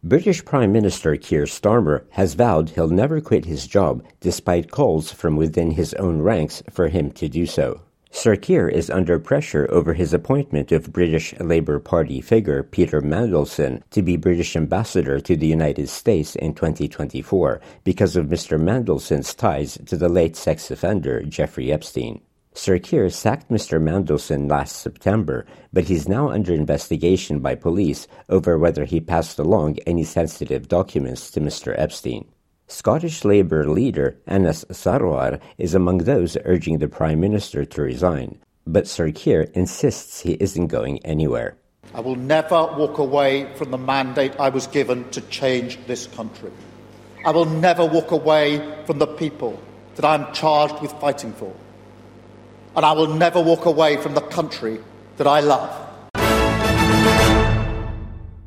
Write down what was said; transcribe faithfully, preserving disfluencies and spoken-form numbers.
British Prime Minister Keir Starmer has vowed he'll never quit his job despite calls from within his own ranks for him to do so. Sir Keir is under pressure over his appointment of British Labour Party figure Peter Mandelson to be British ambassador to the United States in twenty twenty-four because of Mister Mandelson's ties to the late sex offender Jeffrey Epstein. Sir Keir sacked Mister Mandelson last September, but he's now under investigation by police over whether he passed along any sensitive documents to Mister Epstein. Scottish Labour leader Anas Sarwar is among those urging the Prime Minister to resign, but Sir Keir insists he isn't going anywhere. I will never walk away from the mandate I was given to change this country. I will never walk away from the people that I am charged with fighting for. And I will never walk away from the country that I love.